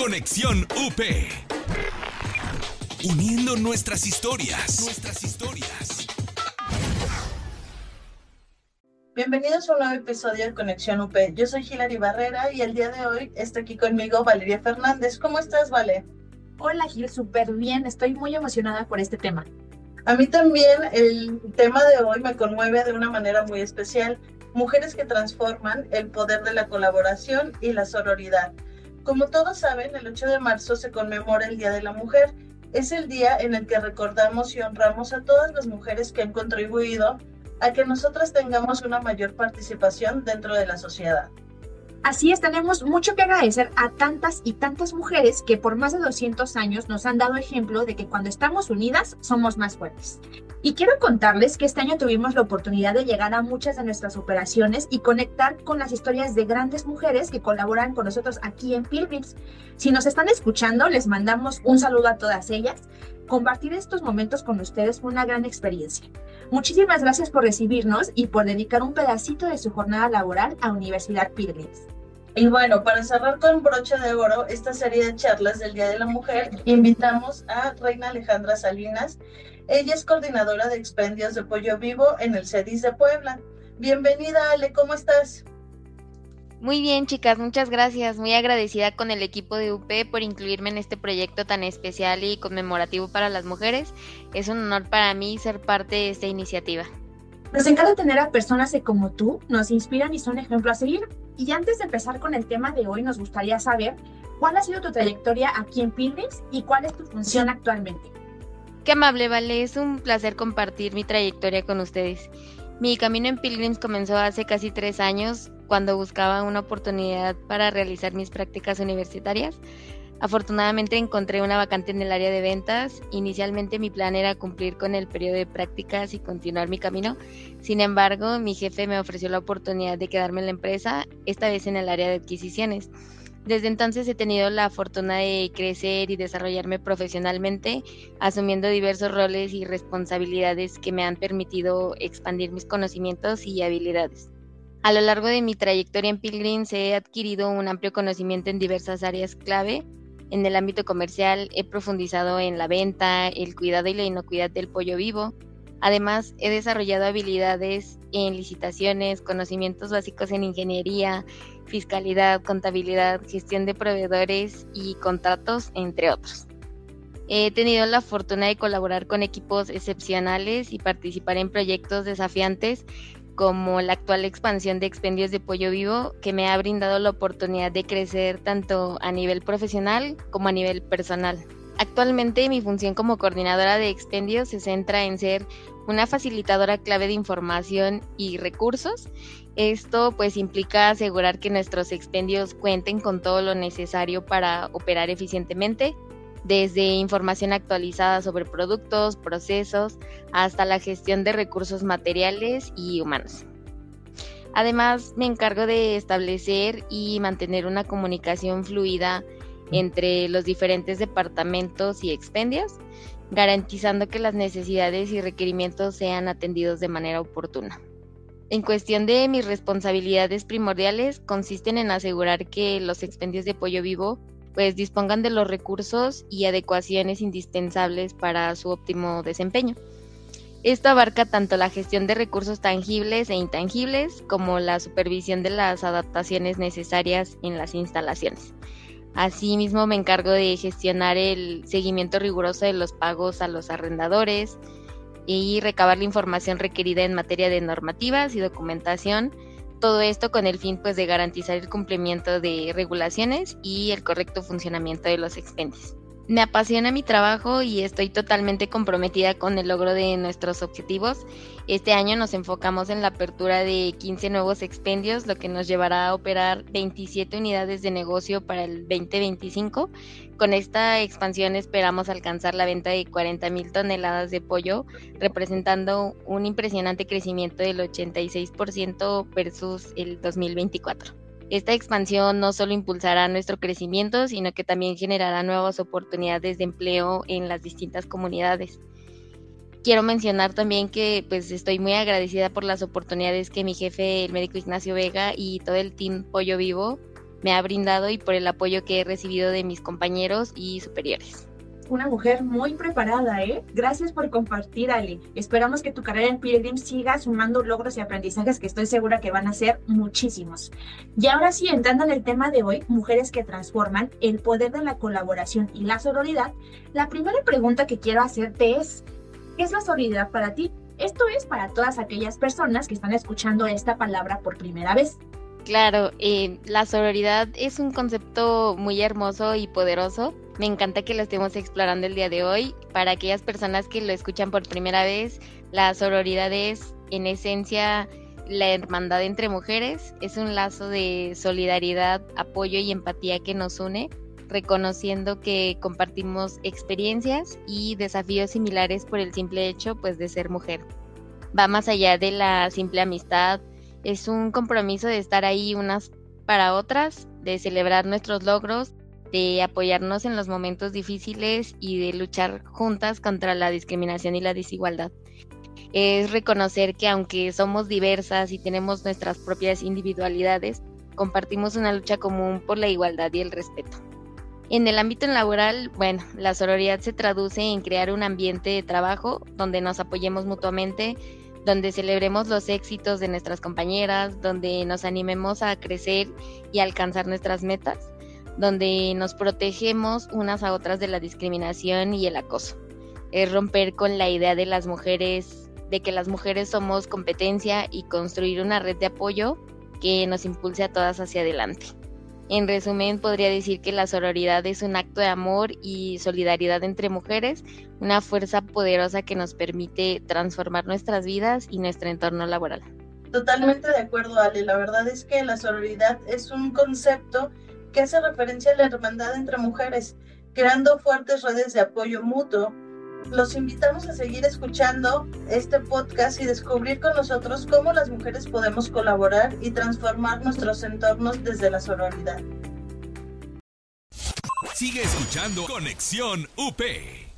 Conexión UP. Uniendo nuestras historias. Bienvenidos a un nuevo episodio de Conexión UP. Yo soy Hilary Barrera y el día de hoy está aquí conmigo Valeria Fernández. ¿Cómo estás, Vale? Hola, Gil, súper bien. Estoy muy emocionada por este tema. A mí también el tema de hoy me conmueve de una manera muy especial. Mujeres que transforman el poder de la colaboración y la sororidad. Como todos saben, el 8 de marzo se conmemora el Día de la Mujer. Es el día en el que recordamos y honramos a todas las mujeres que han contribuido a que nosotras tengamos una mayor participación dentro de la sociedad. Así es, tenemos mucho que agradecer a tantas y tantas mujeres que por más de 200 años nos han dado ejemplo de que cuando estamos unidas somos más fuertes. Y quiero contarles que este año tuvimos la oportunidad de llegar a muchas de nuestras operaciones y conectar con las historias de grandes mujeres que colaboran con nosotros aquí en Pilgrims. Si nos están escuchando, les mandamos un saludo a todas ellas. Compartir estos momentos con ustedes fue una gran experiencia. Muchísimas gracias por recibirnos y por dedicar un pedacito de su jornada laboral a Universidad Pilgrims. Y bueno, para cerrar con broche de oro esta serie de charlas del Día de la Mujer, invitamos a Reina Alejandra Salinas. Ella es coordinadora de expendios de pollo vivo en el CEDIS de Puebla. Bienvenida, Ale, ¿cómo estás? Muy bien, chicas, muchas gracias. Muy agradecida con el equipo de UP por incluirme en este proyecto tan especial y conmemorativo para las mujeres. Es un honor para mí ser parte de esta iniciativa. Nos encanta tener a personas que como tú nos inspiran y son ejemplo a seguir. Y antes de empezar con el tema de hoy, nos gustaría saber cuál ha sido tu trayectoria aquí en Pilgrims y cuál es tu función actualmente. Qué amable, Vale. Es un placer compartir mi trayectoria con ustedes. Mi camino en Pilgrims comenzó hace casi 3 años, cuando buscaba una oportunidad para realizar mis prácticas universitarias. Afortunadamente encontré una vacante en el área de ventas. Inicialmente mi plan era cumplir con el periodo de prácticas y continuar mi camino. Sin embargo, mi jefe me ofreció la oportunidad de quedarme en la empresa, esta vez en el área de adquisiciones. Desde entonces he tenido la fortuna de crecer y desarrollarme profesionalmente, asumiendo diversos roles y responsabilidades que me han permitido expandir mis conocimientos y habilidades. A lo largo de mi trayectoria en Pilgrims he adquirido un amplio conocimiento en diversas áreas clave. En el ámbito comercial he profundizado en la venta, el cuidado y la inocuidad del pollo vivo. Además, he desarrollado habilidades en licitaciones, conocimientos básicos en ingeniería, fiscalidad, contabilidad, gestión de proveedores y contratos, entre otros. He tenido la fortuna de colaborar con equipos excepcionales y participar en proyectos desafiantes como la actual expansión de expendios de pollo vivo, que me ha brindado la oportunidad de crecer tanto a nivel profesional como a nivel personal. Actualmente mi función como coordinadora de expendios se centra en ser una facilitadora clave de información y recursos. Esto pues implica asegurar que nuestros expendios cuenten con todo lo necesario para operar eficientemente, desde información actualizada sobre productos, procesos, hasta la gestión de recursos materiales y humanos. Además, me encargo de establecer y mantener una comunicación fluida entre los diferentes departamentos y expendios, garantizando que las necesidades y requerimientos sean atendidos de manera oportuna. En cuestión de mis responsabilidades primordiales, consisten en asegurar que los expendios de pollo vivo pues dispongan de los recursos y adecuaciones indispensables para su óptimo desempeño. Esto abarca tanto la gestión de recursos tangibles e intangibles como la supervisión de las adaptaciones necesarias en las instalaciones. Asimismo, me encargo de gestionar el seguimiento riguroso de los pagos a los arrendadores y recabar la información requerida en materia de normativas y documentación. Todo esto con el fin pues de garantizar el cumplimiento de regulaciones y el correcto funcionamiento de los expendios. Me apasiona mi trabajo y estoy totalmente comprometida con el logro de nuestros objetivos. Este año nos enfocamos en la apertura de 15 nuevos expendios, lo que nos llevará a operar 27 unidades de negocio para el 2025. Con esta expansión esperamos alcanzar la venta de 40,000 toneladas de pollo, representando un impresionante crecimiento del 86% versus el 2024. Esta expansión no solo impulsará nuestro crecimiento, sino que también generará nuevas oportunidades de empleo en las distintas comunidades. Quiero mencionar también que pues estoy muy agradecida por las oportunidades que mi jefe, el médico Ignacio Vega, y todo el team Pollo Vivo me ha brindado y por el apoyo que he recibido de mis compañeros y superiores. Una mujer muy preparada, ¿eh? Gracias por compartir, Ale. Esperamos que tu carrera en Pilgrim siga sumando logros y aprendizajes que estoy segura que van a ser muchísimos. Y ahora sí, entrando en el tema de hoy, mujeres que transforman, el poder de la colaboración y la sororidad, la primera pregunta que quiero hacerte es, ¿qué es la sororidad para ti? Esto es para todas aquellas personas que están escuchando esta palabra por primera vez. Claro, la sororidad es un concepto muy hermoso y poderoso. Me encanta que lo estemos explorando el día de hoy. Para aquellas personas que lo escuchan por primera vez, la sororidad es, en esencia, la hermandad entre mujeres. Es un lazo de solidaridad, apoyo y empatía que nos une, reconociendo que compartimos experiencias y desafíos similares por el simple hecho, pues, de ser mujer. Va más allá de la simple amistad. Es un compromiso de estar ahí unas para otras, de celebrar nuestros logros, de apoyarnos en los momentos difíciles y de luchar juntas contra la discriminación y la desigualdad. Es reconocer que aunque somos diversas y tenemos nuestras propias individualidades, compartimos una lucha común por la igualdad y el respeto. En el ámbito laboral, la sororidad se traduce en crear un ambiente de trabajo donde nos apoyemos mutuamente, donde celebremos los éxitos de nuestras compañeras, donde nos animemos a crecer y alcanzar nuestras metas, donde nos protegemos unas a otras de la discriminación y el acoso. Es romper con la idea de las mujeres, de que las mujeres somos competencia y construir una red de apoyo que nos impulse a todas hacia adelante. En resumen, podría decir que la sororidad es un acto de amor y solidaridad entre mujeres, una fuerza poderosa que nos permite transformar nuestras vidas y nuestro entorno laboral. Totalmente de acuerdo, Ale. La verdad es que la sororidad es un concepto que hace referencia a la hermandad entre mujeres, creando fuertes redes de apoyo mutuo. Los invitamos a seguir escuchando este podcast y descubrir con nosotros cómo las mujeres podemos colaborar y transformar nuestros entornos desde la sororidad. Sigue escuchando Conexión UP.